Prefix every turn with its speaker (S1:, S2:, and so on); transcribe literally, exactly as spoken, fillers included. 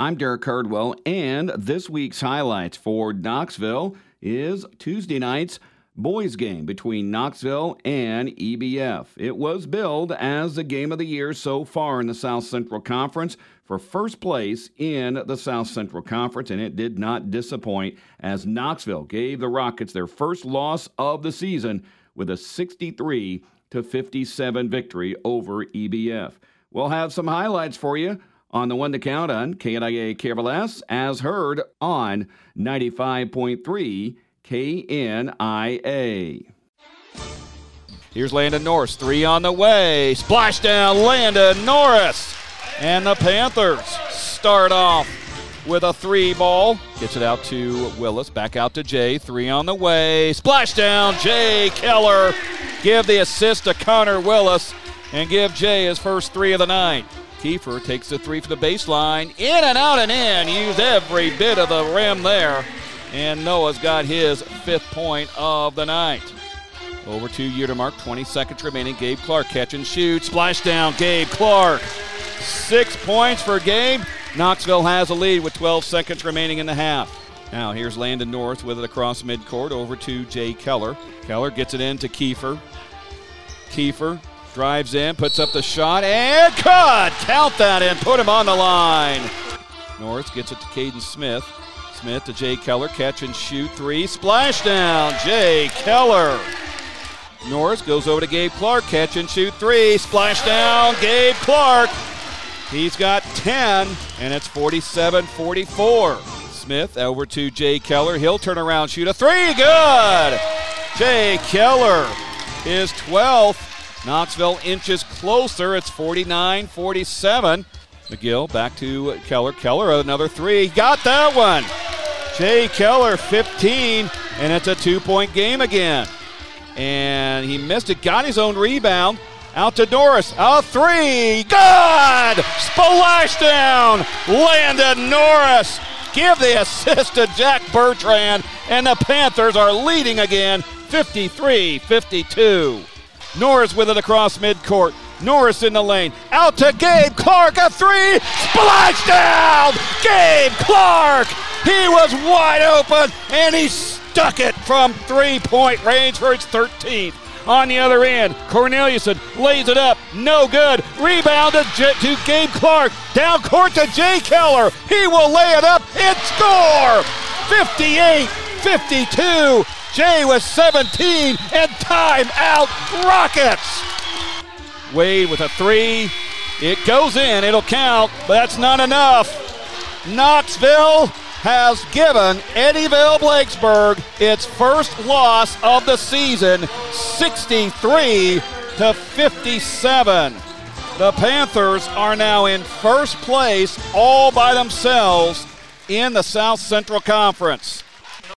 S1: I'm Derek Cardwell, and this week's highlights for Knoxville is Tuesday night's boys game between Knoxville and E B F. It was billed as the game of the year so far in the South Central Conference for first place in the South Central Conference, and it did not disappoint as Knoxville gave the Rockets their first loss of the season with a sixty-three to fifty-seven victory over E B F. We'll have some highlights for you on the one to count on K N I A K L S, as heard on ninety-five point three K N I A.
S2: Here's Landon Norris, three on the way. Splashdown, Landon Norris. And the Panthers start off with a three ball. Gets it out to Willis, back out to Jay. Three on the way. Splashdown, Jay Keller. Give the assist to Connor Willis and give Jay his first three of the night. Kiefer takes the three from the baseline. In and out and in. Used every bit of the rim there. And Noah's got his fifth point of the night. Over two year to mark, twenty seconds remaining. Gabe Clark catch and shoot. Splashdown, Gabe Clark. Six points for Gabe. Knoxville has a lead with twelve seconds remaining in the half. Now here's Landon North with it across midcourt over to Jay Keller. Keller gets it in to Kiefer. Kiefer drives in, puts up the shot, and cut! Count that in, put him on the line. North gets it to Caden Smith. Smith to Jay Keller, catch and shoot three. Splashdown, Jay Keller. Norris goes over to Gabe Clark, catch and shoot three. Splashdown, Gabe Clark. He's got ten, and it's forty-seven forty-four. Smith over to Jay Keller. He'll turn around, shoot a three. Good! Jay Keller is twelfth. Knoxville inches closer. It's forty-nine forty-seven. McGill back to Keller. Keller, another three. Got that one. Jay Keller, fifteen, and it's a two-point game again. And he missed it, got his own rebound. Out to Norris, a three, good! Splashdown, Landon Norris. Give the assist to Jack Bertrand, and the Panthers are leading again, fifty-three fifty-two. Norris with it across midcourt. Norris in the lane. Out to Gabe Clark, a three. Splashdown! Gabe Clark! He was wide open, and he stuck it from three-point range for his thirteenth. On the other end, Corneliuson lays it up. No good. Rebound to, J- to Gabe Clark. Down court to Jay Keller. He will lay it up and score! fifty-eight fifty-two. Jay with seventeen, and timeout Rockets. Wade with a three. It goes in. It'll count, but that's not enough. Knoxville has given Eddyville Blacksburg its first loss of the season, sixty-three to fifty-seven. The Panthers are now in first place all by themselves in the South Central Conference.